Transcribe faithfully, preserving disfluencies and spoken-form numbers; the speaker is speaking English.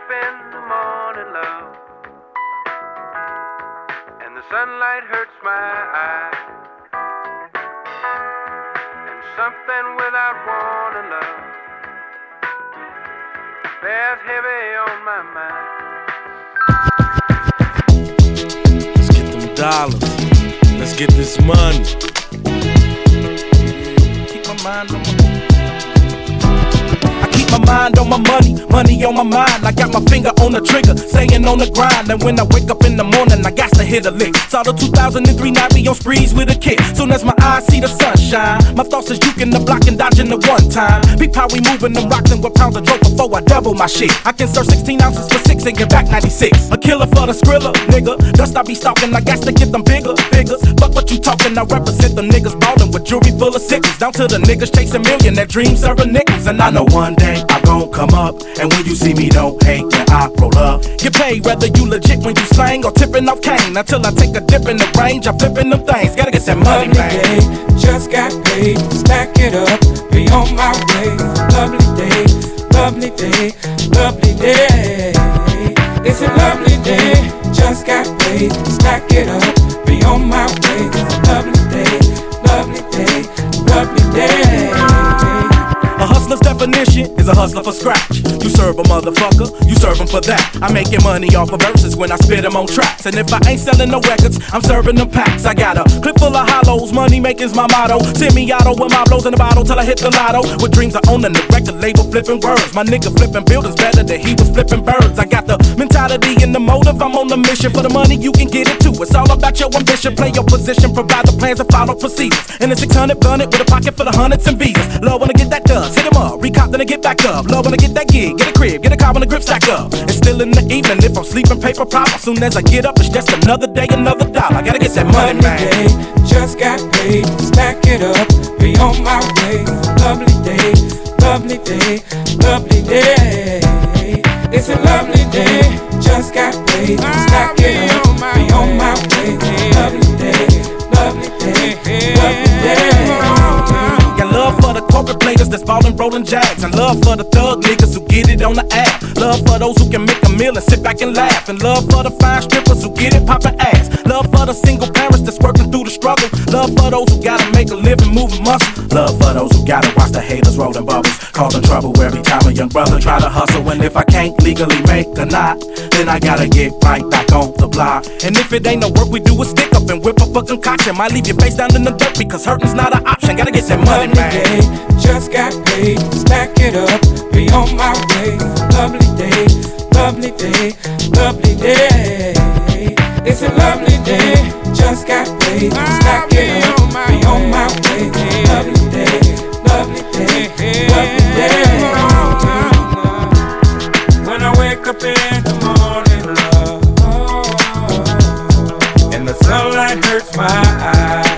up in the morning, love, and the sunlight hurts my eyes, and something without warning, love, bears heavy on my mind. Let's get them dollars. Let's get this money. Keep my mind on my My mind on my money, money on my mind. I got my finger on the trigger, staying on the grind. And when I wake up in the morning, I got to hit a lick. Saw the two thousand three night be on sprees with a kid. Soon as my eyes see the sunshine, my thoughts is juking the block and dodging the one time. Peep how we moving them rocks and what pounds of dope before I double my shit. I can serve sixteen ounces for six and get back ninety-six. A killer for the skrilla, nigga. Dust I be stalking, I got to get them bigger figures. Fuck what you talking, I represent them niggas ballin' with jewelry full of sickles. Down to the niggas chasing million, that dream serving nickels. And I know one day I gon' come up, and when you see me, don't hate when I roll up. Get paid whether you legit when you slang or tipping off cane. Until I take a dip in the range, I'm flipping them things. Gotta get that money, man. Day, just got paid, stack it up, be on my way. Lovely day, lovely day, lovely day. It's a lovely day, just got paid, stack it up, be on my way. Lovely day, lovely day, lovely day. A hustler's definition is a hustler for scratch. You serve a motherfucker, you serve him for that. I'm making money off of verses when I spit them on tracks. And if I ain't selling no records, I'm serving them packs. I got a clip full of hollows, money making's my motto. Semi-auto with my blows in the bottle till I hit the lotto. With dreams of owning the record label, flipping words. My nigga flipping buildings better than he was flipping birds. I got the mentality and the motive, I'm on the mission. For the money, you can get it too. It's all about your ambition. Play your position, provide the plans and follow procedures. And a six hundred gun it with a pocket full of hundreds and visas. Love when I get that done. Hit him up, recop, then I get back up. Love when I get that gig, get a crib, get a car when the grip stack up. It's still in the evening, if I'm sleeping, paper problem. Soon as I get up, it's just another day, another dollar. I gotta get that money, man. Day, just got paid, stack it up, be on my way. Lovely day, lovely day, lovely day. It's a lovely day, just got paid, stack it up, be on my way. Lovely day, lovely day, lovely day. Got love for the corporate players that's ballin' rollin' jags, and love for the thug niggas who get it on the app. Love for those who can make a meal and sit back and laugh, and love for the fine strippers who get it poppin' ass. Love for the single parents that's working through the struggle. Love for those who gotta make a living moving muscle. Love for those who gotta watch the haters rollin' bubbles, causing trouble every time a young brother try to hustle. And if I can't legally make a knot, then I gotta get right back on the block. And if it ain't no work, we do a stick up and whip up a concoction. Might leave your face down in the dirt because hurting's not an option. Gotta get that money, man. Day, just got paid, stack it up, be on my way. Lovely day, lovely day, lovely day. It's a lovely day, just got paid, stack it up, be on my way. Lovely day, lovely day, lovely day. When I wake up in the morning, love, and the sunlight hurts my eyes,